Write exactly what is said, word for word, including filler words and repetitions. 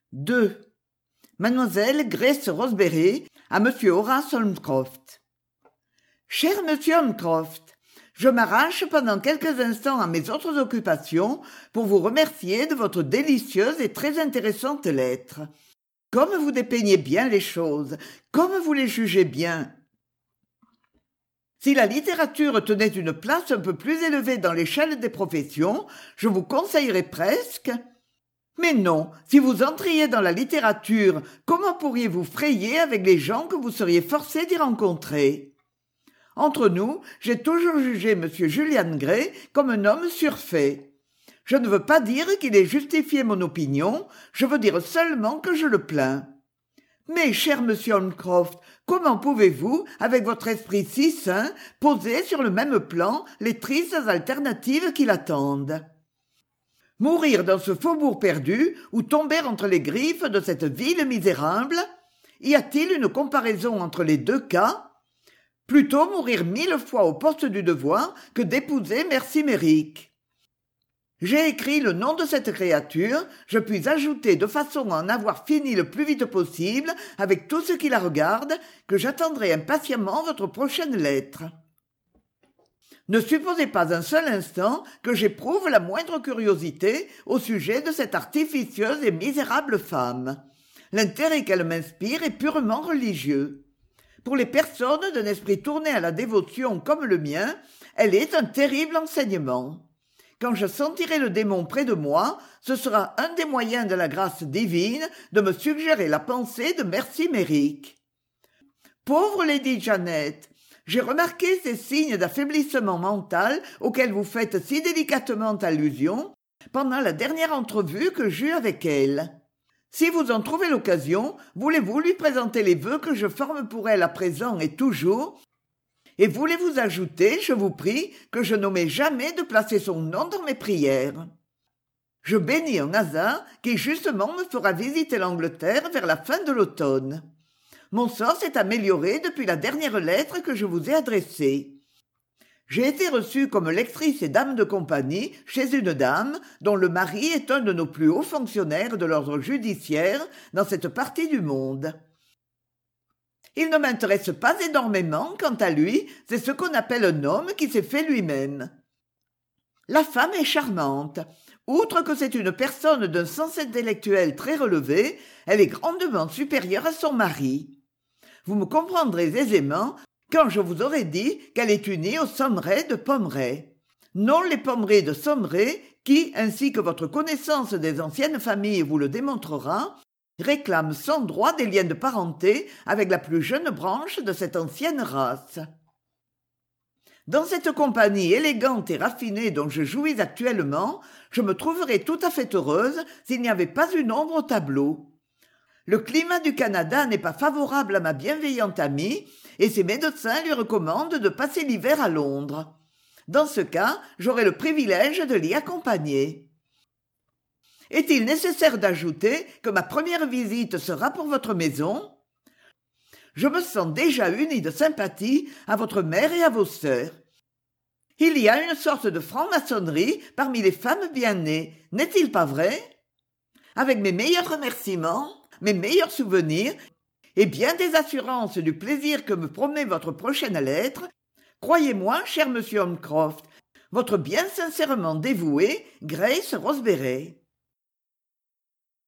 deux. Mademoiselle Grace Roseberry à Monsieur Horace Holmcroft. Cher Monsieur Holmcroft, je m'arrache pendant quelques instants à mes autres occupations pour vous remercier de votre délicieuse et très intéressante lettre. Comme vous dépeignez bien les choses, comme vous les jugez bien. Si la littérature tenait une place un peu plus élevée dans l'échelle des professions, je vous conseillerais presque. Mais non, si vous entriez dans la littérature, comment pourriez-vous frayer avec les gens que vous seriez forcé d'y rencontrer? Entre nous, j'ai toujours jugé M. Julian Gray comme un homme surfait. Je ne veux pas dire qu'il ait justifié mon opinion, je veux dire seulement que je le plains. Mais, cher monsieur Holmcroft, comment pouvez-vous, avec votre esprit si sain, poser sur le même plan les tristes alternatives qui l'attendent? Mourir dans ce faubourg perdu ou tomber entre les griffes de cette ville misérable? Y a-t-il une comparaison entre les deux cas? Plutôt mourir mille fois au poste du devoir que d'épouser Mercy Merrick. J'ai écrit le nom de cette créature, je puis ajouter de façon à en avoir fini le plus vite possible avec tout ce qui la regarde, que j'attendrai impatiemment votre prochaine lettre. Ne supposez pas un seul instant que j'éprouve la moindre curiosité au sujet de cette artificieuse et misérable femme. L'intérêt qu'elle m'inspire est purement religieux. Pour les personnes d'un esprit tourné à la dévotion comme le mien, elle est un terrible enseignement. Quand je sentirai le démon près de moi, ce sera un des moyens de la grâce divine de me suggérer la pensée de Mercy Merrick. Pauvre Lady Janet, j'ai remarqué ces signes d'affaiblissement mental auxquels vous faites si délicatement allusion pendant la dernière entrevue que j'eus avec elle. Si vous en trouvez l'occasion, voulez-vous lui présenter les vœux que je forme pour elle à présent et toujours? Et voulez-vous ajouter, je vous prie, que je n'omets jamais de placer son nom dans mes prières. Je bénis un hasard qui justement me fera visiter l'Angleterre vers la fin de l'automne. Mon sort s'est amélioré depuis la dernière lettre que je vous ai adressée. J'ai été reçue comme lectrice et dame de compagnie chez une dame dont le mari est un de nos plus hauts fonctionnaires de l'ordre judiciaire dans cette partie du monde. Il ne m'intéresse pas énormément, quant à lui, c'est ce qu'on appelle un homme qui s'est fait lui-même. La femme est charmante. Outre que c'est une personne d'un sens intellectuel très relevé, elle est grandement supérieure à son mari. Vous me comprendrez aisément quand je vous aurai dit qu'elle est unie aux Sommeray de Pommeray. Non les Pommeray de Sommeray qui, ainsi que votre connaissance des anciennes familles vous le démontrera, réclament sans droit des liens de parenté avec la plus jeune branche de cette ancienne race. Dans cette compagnie élégante et raffinée dont je jouis actuellement, je me trouverais tout à fait heureuse s'il n'y avait pas une ombre au tableau. Le climat du Canada n'est pas favorable à ma bienveillante amie, et ses médecins lui recommandent de passer l'hiver à Londres. Dans ce cas, j'aurai le privilège de l'y accompagner. Est-il nécessaire d'ajouter que ma première visite sera pour votre maison? Je me sens déjà unie de sympathie à votre mère et à vos sœurs. Il y a une sorte de franc-maçonnerie parmi les femmes bien nées, n'est-il pas vrai? Avec mes meilleurs remerciements, mes meilleurs souvenirs, et bien des assurances du plaisir que me promet votre prochaine lettre, croyez-moi, cher monsieur Holmcroft, votre bien sincèrement dévoué Grace Roseberry.